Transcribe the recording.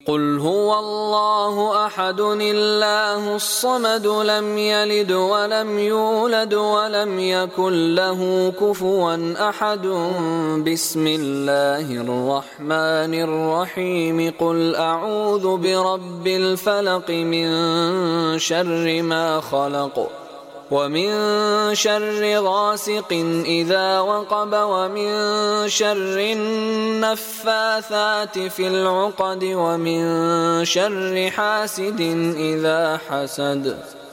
قل هو الله أحد الله الصمد لم يلد ولم يولد ولم يكن له كفوا أحد بسم الله الرحمن الرحيم قل أعوذ برب الفلق من شر ما خلق ومن شر غاسق إذا وقب ومن شر النفاثات في العقد ومن شر حاسد إذا حسد